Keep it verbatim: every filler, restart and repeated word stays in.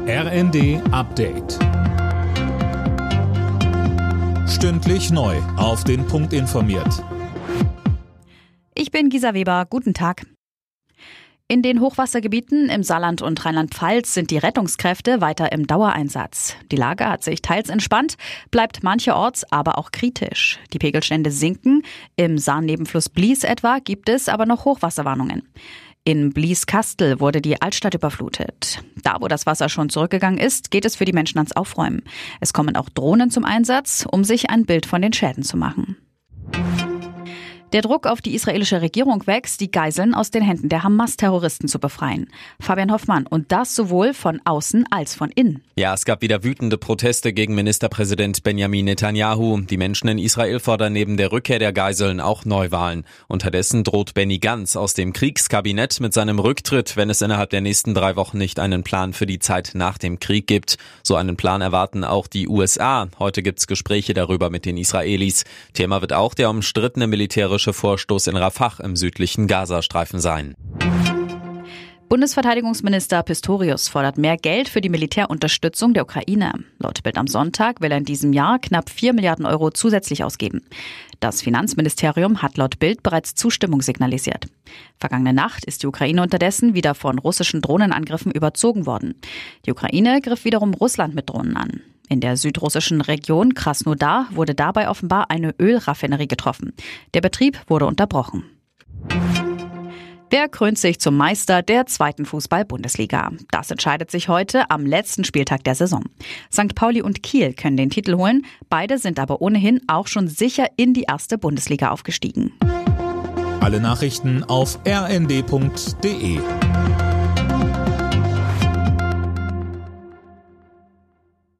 R N D Update. Stündlich neu auf den Punkt informiert. Ich bin Gisa Weber, guten Tag. In den Hochwassergebieten im Saarland und Rheinland-Pfalz sind die Rettungskräfte weiter im Dauereinsatz. Die Lage hat sich teils entspannt, bleibt mancherorts aber auch kritisch. Die Pegelstände sinken, im Saar-Nebenfluss Blies etwa gibt es aber noch Hochwasserwarnungen. In Blies-Kastel wurde die Altstadt überflutet. Da, wo das Wasser schon zurückgegangen ist, geht es für die Menschen ans Aufräumen. Es kommen auch Drohnen zum Einsatz, um sich ein Bild von den Schäden zu machen. Der Druck auf die israelische Regierung wächst, die Geiseln aus den Händen der Hamas-Terroristen zu befreien. Fabian Hoffmann, und das sowohl von außen als von innen. Ja, es gab wieder wütende Proteste gegen Ministerpräsident Benjamin Netanyahu. Die Menschen in Israel fordern neben der Rückkehr der Geiseln auch Neuwahlen. Unterdessen droht Benny Gantz aus dem Kriegskabinett mit seinem Rücktritt, wenn es innerhalb der nächsten drei Wochen nicht einen Plan für die Zeit nach dem Krieg gibt. So einen Plan erwarten auch die U S A. Heute gibt's Gespräche darüber mit den Israelis. Thema wird auch der umstrittene militärische Vorstoß in Rafah im südlichen Gazastreifen sein. Bundesverteidigungsminister Pistorius fordert mehr Geld für die Militärunterstützung der Ukraine. Laut Bild am Sonntag will er in diesem Jahr knapp vier Milliarden Euro zusätzlich ausgeben. Das Finanzministerium hat laut Bild bereits Zustimmung signalisiert. Vergangene Nacht ist die Ukraine unterdessen wieder von russischen Drohnenangriffen überzogen worden. Die Ukraine griff wiederum Russland mit Drohnen an. In der südrussischen Region Krasnodar wurde dabei offenbar eine Ölraffinerie getroffen. Der Betrieb wurde unterbrochen. Wer krönt sich zum Meister der zweiten Fußball-Bundesliga? Das entscheidet sich heute am letzten Spieltag der Saison. Sankt Pauli und Kiel können den Titel holen. Beide sind aber ohnehin auch schon sicher in die erste Bundesliga aufgestiegen. Alle Nachrichten auf r n d punkt d e.